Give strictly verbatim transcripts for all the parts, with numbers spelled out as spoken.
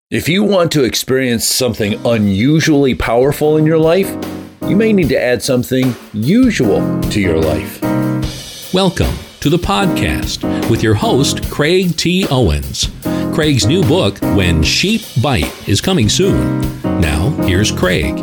If you want to experience something unusually powerful in your life, you may need to add something usual to your life. Welcome to the podcast with your host, Craig T. Owens. Craig's new book, When Sheep Bite, is coming soon. Now, here's Craig.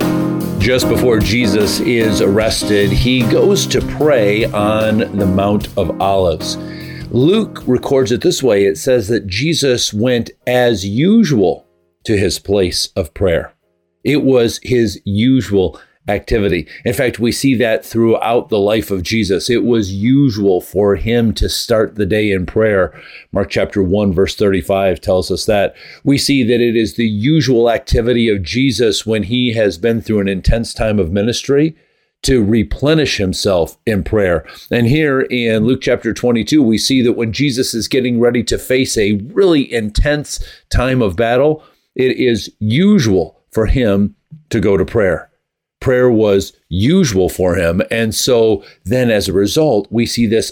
Just before Jesus is arrested, he goes to pray on the Mount of Olives. Luke records it this way. It says that Jesus went as usual to his place of prayer. It was his usual activity. In fact, we see that throughout the life of Jesus. It was usual for him to start the day in prayer. Mark chapter one, verse thirty-five tells us that. We see that it is the usual activity of Jesus when he has been through an intense time of ministry to replenish himself in prayer. And here in Luke chapter twenty-two, we see that when Jesus is getting ready to face a really intense time of battle, it is usual for him to go to prayer. Prayer was usual for him. And so then as a result, we see this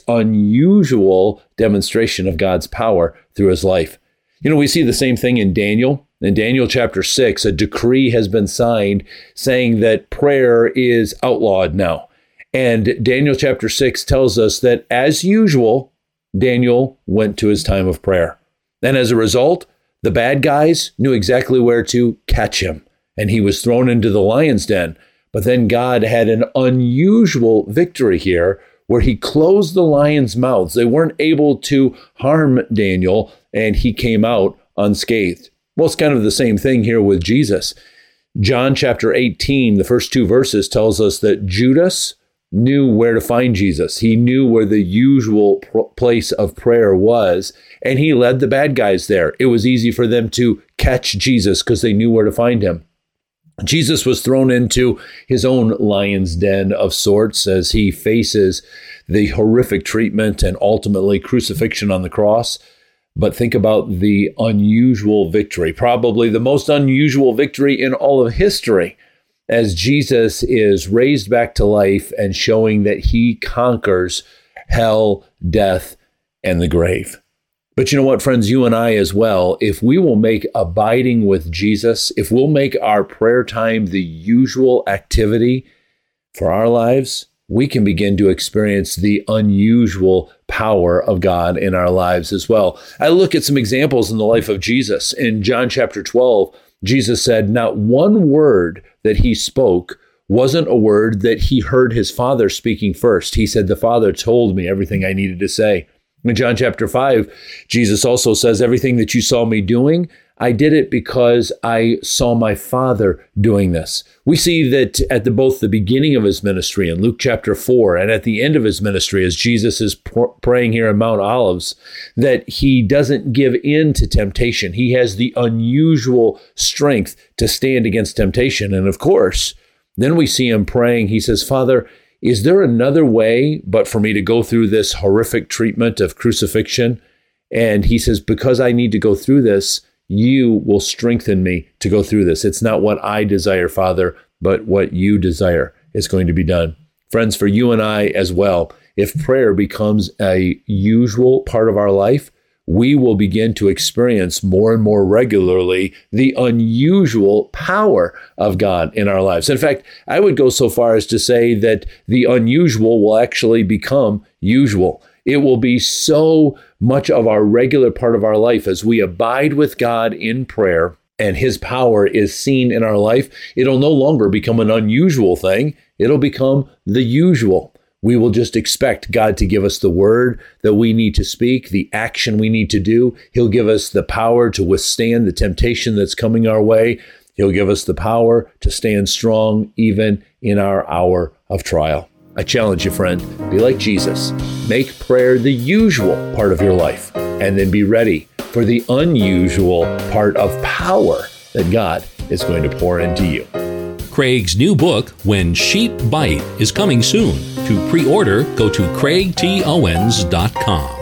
unusual demonstration of God's power through his life. You know, we see the same thing in Daniel. In Daniel chapter six, a decree has been signed saying that prayer is outlawed now. And Daniel chapter six tells us that as usual, Daniel went to his time of prayer. And as a result, the bad guys knew exactly where to catch him. And he was thrown into the lion's den. But then God had an unusual victory here where he closed the lions' mouths. They weren't able to harm Daniel, and he came out unscathed. Well, it's kind of the same thing here with Jesus. John chapter eighteen, the first two verses tells us that Judas knew where to find Jesus. He knew where the usual pr- place of prayer was, and he led the bad guys there. It was easy for them to catch Jesus because they knew where to find him. Jesus was thrown into his own lion's den of sorts as he faces the horrific treatment and ultimately crucifixion on the cross. But think about the unusual victory, probably the most unusual victory in all of history, as Jesus is raised back to life and showing that he conquers hell, death, and the grave. But you know what, friends, you and I as well, if we will make abiding with Jesus, if we'll make our prayer time the usual activity for our lives, we can begin to experience the unusual power of God in our lives as well. I look at some examples in the life of Jesus. In John chapter twelve, Jesus said, not one word that he spoke wasn't a word that he heard his Father speaking first. He said, the Father told me everything I needed to say. In John chapter five, Jesus also says, everything that you saw me doing, I did it because I saw my Father doing this. We see that at the, both the beginning of his ministry in Luke chapter four and at the end of his ministry as Jesus is pr- praying here in Mount Olives, that he doesn't give in to temptation. He has the unusual strength to stand against temptation. And of course, then we see him praying. He says, Father, is there another way but for me to go through this horrific treatment of crucifixion? And he says, because I need to go through this, you will strengthen me to go through this. It's not what I desire, Father, but what you desire is going to be done. Friends, for you and I as well, if prayer becomes a usual part of our life, we will begin to experience more and more regularly the unusual power of God in our lives. In fact, I would go so far as to say that the unusual will actually become usual. It will be so much of our regular part of our life as we abide with God in prayer and his power is seen in our life. It'll no longer become an unusual thing. It'll become the usual. We will just expect God to give us the word that we need to speak, the action we need to do. He'll give us the power to withstand the temptation that's coming our way. He'll give us the power to stand strong even in our hour of trial. I challenge you, friend, be like Jesus. Make prayer the usual part of your life, and then be ready for the unusual part of power that God is going to pour into you. Craig's new book, When Sheep Bite, is coming soon. To pre-order, go to craig t owens dot com.